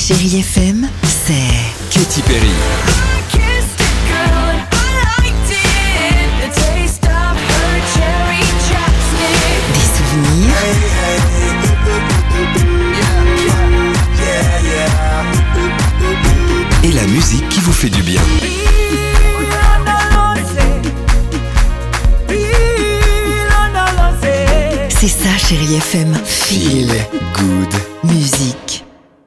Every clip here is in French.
Chérie FM, c'est Katy Perry. des souvenirs, Et la musique qui vous fait du bien. c'est ça Chérie FM. Feel good. Musique.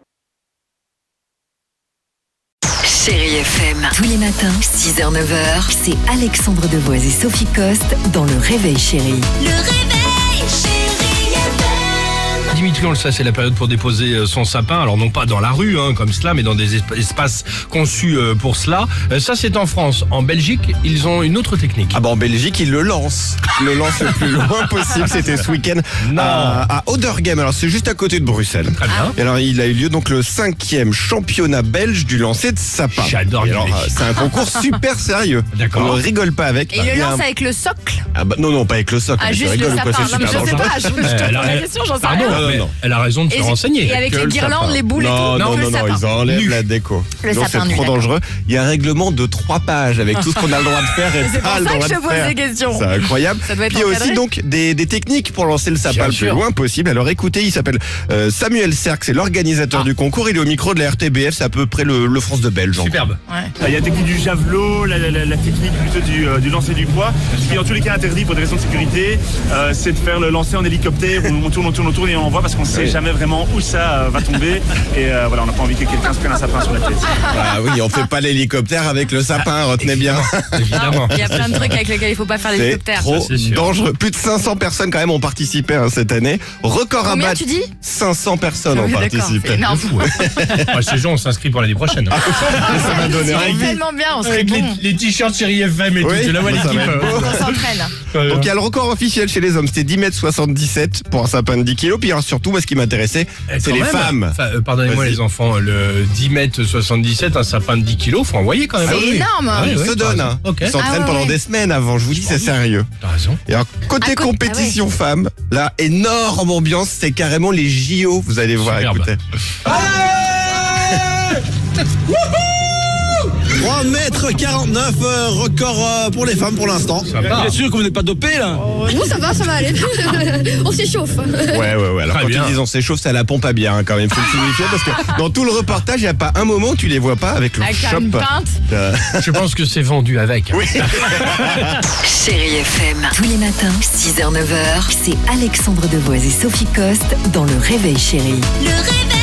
Chérie FM, tous les matins, 6h-9h, c'est Alexandre Devoise et Sophie Coste dans Le Réveil Chérie. Le réveil, chérie FM. Dimitri, on le sait, c'est la période pour déposer son sapin. Alors non pas dans la rue, comme cela, mais dans des espaces conçus pour cela. Ça, c'est en France. En Belgique, ils ont une autre technique. Ah bah en Belgique, ils le lancent. Ils le lancent le plus loin possible. C'était ce week-end à Oudergem. Alors c'est juste à côté de Bruxelles. Très bien. Et alors il a eu lieu donc le 5e championnat belge du lancer de sapin. J'adore Et alors, les mecs. c'est un concours super sérieux. D'accord. On ne rigole pas avec. Et il Il y le a lance un- avec le socle. Ah bah non, pas avec le socle. Ah, mais tu juste rigoles le ou quoi, sapin. c'est Non, mais super je sais dangereux. pas, je te pose la question, j'en sais Pardon, rien. mais non. elle a raison de se renseigner. Et avec Que les le guirlandes, sapin. les boules et tout. Non, que le sapin. ils enlèvent Nu. la déco. Le Non, sapin c'est nu, trop d'accord. dangereux. Il y a un règlement de 3 pages avec tout ce qu'on a le droit de faire et C'est pour pas le ça que droit je de te pose faire. des questions. C'est incroyable. Ça doit être Puis il y a encadré. aussi donc des techniques pour lancer le sapin Bien le plus sûr. loin possible. Alors écoutez, il s'appelle Samuel Serck, c'est l'organisateur du concours. Il est au micro de la RTBF, c'est à peu près le France de Belge. en Superbe. Il y a la technique du javelot, la technique plutôt du lancer du poids. Ce qui est en tous les cas interdit pour des raisons de sécurité, c'est de faire le lancer en hélicoptère où on tourne et on envoie parce qu'on ne sait jamais vraiment où ça va tomber. Et voilà, on n'a pas envie que quelqu'un se prenne un sapin sur la tête. Ah oui, on fait pas l'hélicoptère avec le sapin, retenez bien. Évidemment. Il y a plein de trucs avec lesquels il faut pas faire C'est l'hélicoptère. trop c'est sûr. dangereux. Plus de 500 personnes quand même ont participé cette année. Record à Combien battre. tu dis 500 personnes Ah ont oui, d'accord, participé. c'est énorme. Ces gens, on s'inscrit pour l'année prochaine. Ça m'a donné C'est envie. tellement bien, on serait Avec bon. les t-shirts Chérie FM et tout. Oui, Tu la vois ça l'équipe. va être beau. On s'entraîne. Donc il y a le record officiel chez les hommes, c'était 10,77 m pour un sapin de 10 kg. Puis alors, surtout, moi ce qui m'intéressait, c'est les femmes. Enfin, pardonnez-moi Vas-y. les enfants, le 10,77 m, un sapin de 10 kg, faut envoyer quand même. C'est énorme. Ouais, Ils ouais, se t'as donnent, raison. hein. Ok. Ils s'entraînent Ah ouais, pendant ouais. des semaines avant, je vous dis, c'est sérieux. T'as raison. Et alors, côté Ah, compétition femmes, là, énorme ambiance, c'est carrément les JO, vous allez voir, Superbe. écoutez. 3,49 m, record pour les femmes pour l'instant. Ça va. Bien sûr que vous n'êtes pas dopé là. Non, ça va aller. On s'échauffe. Ouais. Alors Très quand bien. ils disent on s'échauffe, ça la pompe à bien, hein, quand même, faut le signifier, parce que dans tout le reportage, il n'y a pas un moment où tu les vois pas avec leur Avec shop. une pinte. Je pense que c'est vendu avec. Oui. Chérie FM, tous les matins, 6h-9h, c'est Alexandre Devoise et Sophie Coste dans Le Réveil Chérie. Le réveil.